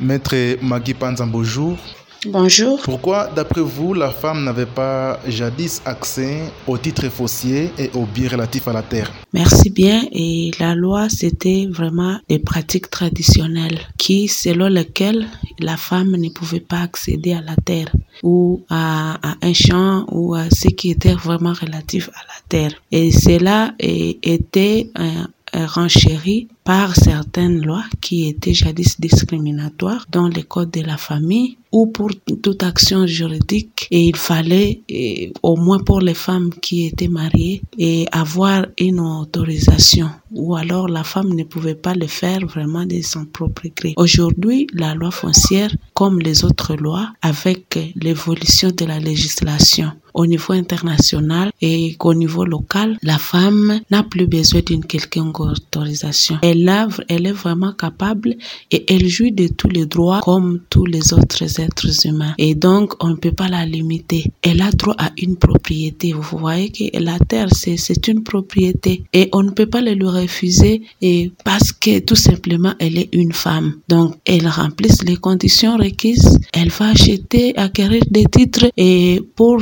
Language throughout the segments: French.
Maître Magui Panza, bonjour. Bonjour. Pourquoi, d'après vous, la femme n'avait pas jadis accès aux titres fonciers et aux biens relatifs à la terre? Merci bien. Et la loi, c'était vraiment des pratiques traditionnelles selon lesquelles la femme ne pouvait pas accéder à la terre ou à un champ ou à ce qui était vraiment relatif à la terre. Et cela était renchéri par certaines lois qui étaient jadis discriminatoires dans le code de la famille ou pour toute action juridique. Et il fallait, au moins pour les femmes qui étaient mariées, avoir une autorisation, ou alors la femme ne pouvait pas le faire vraiment de son propre gré. Aujourd'hui, la loi foncière, comme les autres lois, avec l'évolution de la législation au niveau international et qu'au niveau local, la femme n'a plus besoin d'une quelconque autorisation. Elle est vraiment capable et elle jouit de tous les droits comme tous les autres êtres humains. Et donc, on ne peut pas la limiter. Elle a droit à une propriété. Vous voyez que la terre, c'est une propriété. Et on ne peut pas le lui refuser parce que tout simplement, elle est une femme. Donc, elle remplit les conditions requises. Elle va acquérir des titres pour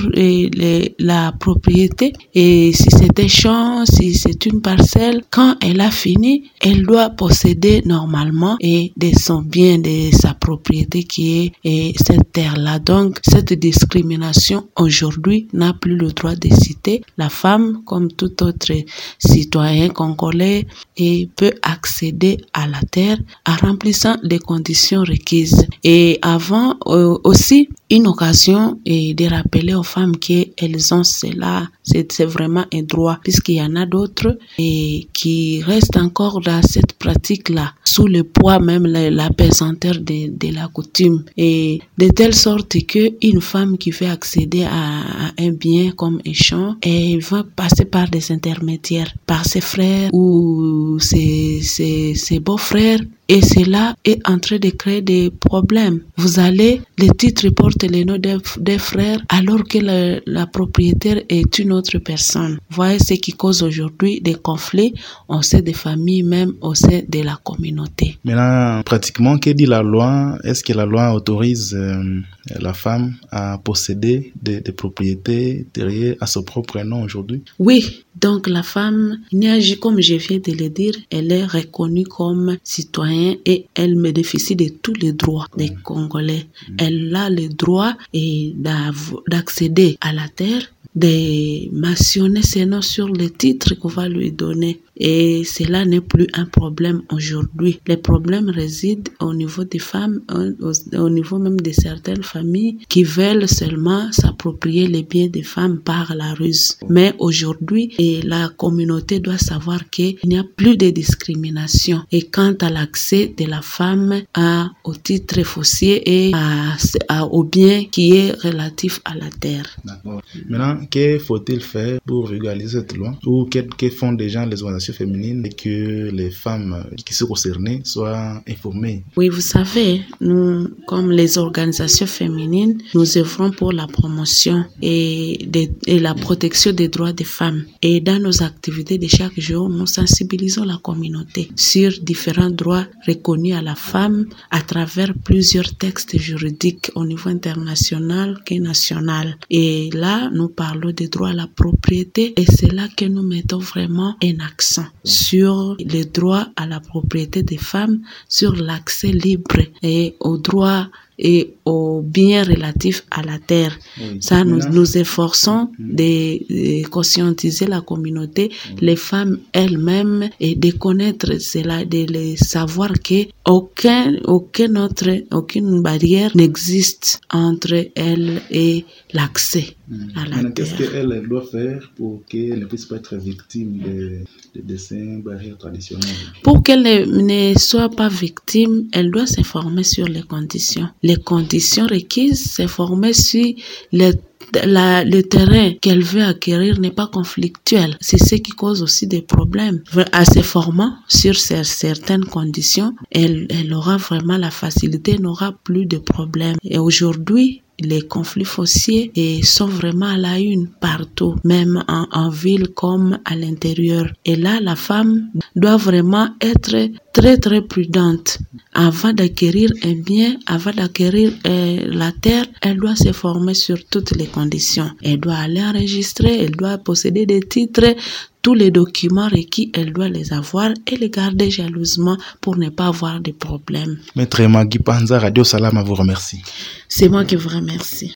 la propriété. Et si c'est un champ, si c'est une parcelle, quand elle a fini, elle doit posséder normalement de son bien, de sa propriété qui est cette terre-là. Donc, cette discrimination aujourd'hui n'a plus le droit de citer. La femme, comme tout autre citoyen congolais, peut accéder à la terre en remplissant les conditions requises. Et avant aussi, une occasion de rappeler aux femmes qu'elles ont cela, c'est vraiment un droit, puisqu'il y en a d'autres qui restent encore dans cette pratique-là, sous le poids même la pesanteur de la coutume, et de telle sorte que une femme qui veut accéder à un bien comme un champ, elle va passer par des intermédiaires, par ses frères ou ses beaux-frères. Et cela est en train de créer des problèmes. Les titres portent les noms des frères alors que la propriétaire est une autre personne. Voyez ce qui cause aujourd'hui des conflits au sein des familles, même au sein de la communauté. Maintenant, pratiquement, que dit la loi? Est-ce que la loi autorise la femme à posséder des propriétés derrière à son propre nom aujourd'hui? Oui, donc la femme, comme je viens de le dire, elle est reconnue comme citoyen et elle bénéficie de tous les droits des Congolais. Elle a le droit d'accéder à la terre, de mentionner ses noms sur les titres qu'on va lui donner. Et cela n'est plus un problème aujourd'hui. Les problèmes résident au niveau des femmes, au niveau même de certaines familles qui veulent seulement s'approprier les biens des femmes par la ruse. Mais aujourd'hui, la communauté doit savoir qu'il n'y a plus de discrimination. Et quant à l'accès de la femme au titre foncier et au bien qui est relatif à la terre. D'accord. Maintenant, que faut-il faire pour régulariser cette loi? Ou que font déjà les organisations féminines et que les femmes qui sont concernées soient informées? Oui, vous savez, nous, comme les organisations féminines, nous œuvrons pour la promotion et la protection des droits des femmes. Et dans nos activités de chaque jour, nous sensibilisons la communauté sur différents droits reconnus à la femme à travers plusieurs textes juridiques au niveau international et national. Et là, nous parlons des droits à la propriété et c'est là que nous mettons vraiment un accent sur les droits à la propriété des femmes, sur l'accès libre et aux droits et aux biens relatifs à la terre. Oui. Ça, nous efforçons de conscientiser la communauté, les femmes elles-mêmes, et de connaître cela, de les savoir que aucune barrière n'existe entre elles et l'accès à la terre. Qu'est-ce qu'elle doit faire pour qu'elle ne puisse pas être victime de ces barrières traditionnelles? Pour qu'elle ne soit pas victime, elle doit s'informer sur les conditions. Les conditions requises, s'informer si le terrain qu'elle veut acquérir n'est pas conflictuel. C'est ce qui cause aussi des problèmes. En se formant sur certaines conditions, elle aura vraiment la facilité, n'aura plus de problèmes. Et aujourd'hui, les conflits fonciers sont vraiment à la une partout, même en ville comme à l'intérieur. Et là, la femme doit vraiment être très très prudente. Avant d'acquérir un bien, avant d'acquérir la terre, elle doit se former sur toutes les conditions. Elle doit aller enregistrer, elle doit posséder des titres, tous les documents requis, elle doit les avoir et les garder jalousement pour ne pas avoir de problèmes. Maître Magui Panza, Radio Salam vous remercie. C'est moi qui vous remercie.